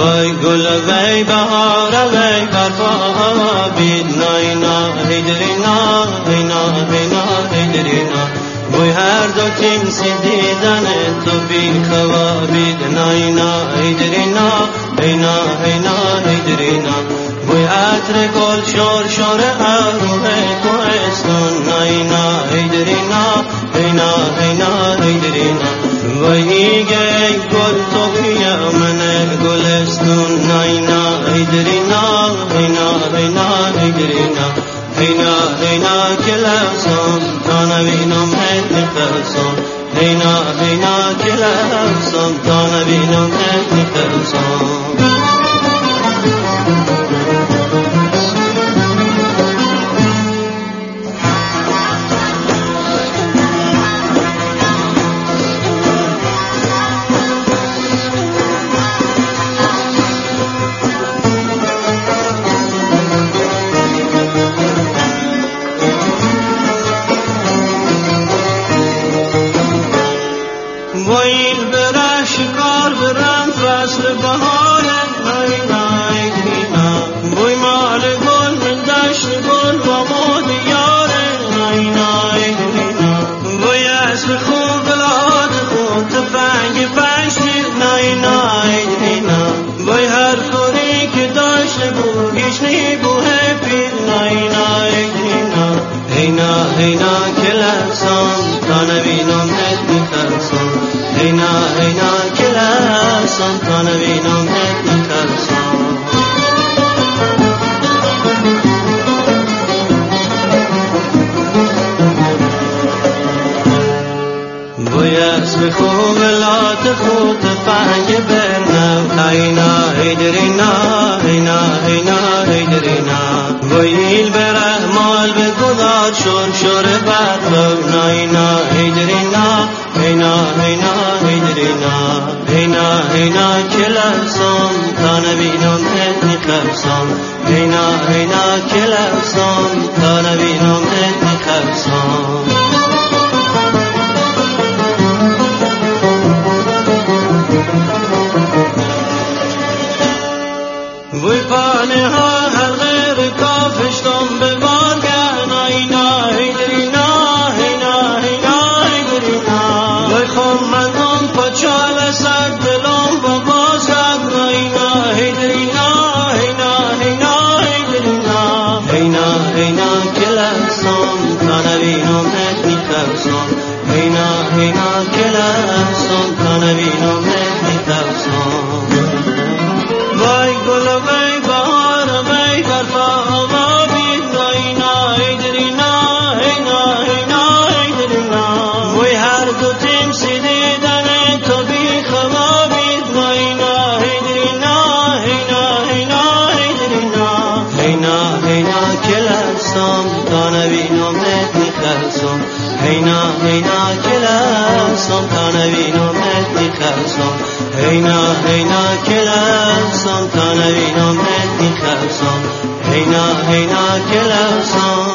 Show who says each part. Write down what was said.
Speaker 1: وای گل وای بهار وای برفا بید ناینا هیدرینا هینا هینا هیدرینا وای هر دو تیمسی دیدن تو بی خوابید ناینا هیدرینا هینا هینا هیدرینا وای عطر گل شور شور اروه کوهستون ناینا هیدرینا هینا هینا هیدرینا وای گل تو بیا من گلستون ناینا هیدرینا هینا هینا هیدرینا هینا هینا کلاسون تا نبینم هدی خلصون هینا هینا کلاسون تا نبینم هدی خلصون وایل برا شکار برم فصل بهار ناینا هیدرینا وای مال گل من دشت گل و مود یار ناینا هیدرینا وای اسب خوب بلاد خوب تفنگ پشت ناینا هیدرینا وای هر خوری که داشت بو گشنی بو هپید ناینا هیدرینا هینا هینا کلاسان تا نبینم هدی خلصان هینا هینا کلاسان تا نبینم هدی خلصان وای اسب خوب لات خوب تفنگ برنو هینا هیدرینا هینا هینا هیدرینا وایل بره مال به گذار شور شور برفو ناینا هیدرینا هینا هینا هیدرینا هینا هینا کلاسان تا نبینم هدی خلصان هینا هینا کلاسان تا نبینم هدی خلصان وی پانه ها هر غیر کافشتم به بارگه ناینا هیدرینا هینا هینا هیدرینا وی خم مندم پچال سر دلم با بازگه ناینا هیدرینا هینا هینا هیدرینا هینا هینا کلاسان تا نبینم هدی خلصان هینا هینا کلاسان تا نبینم هدی خلصان وای گل وای بهار وای برفا بید ناینا هیدرینا هینا هینا هیدرینا وای هر دو تیمسی دیدن تو بی خوابید ناینا هیدرینا هینا هینا هیدرینا هینا هینا کلاسان تا نبینم هدی خلصان هینا هینا کلاسان تا نبینم هدی خلصان هینا هینا کلاسان تا نبینم هدی خلصان هینا هینا کلاسان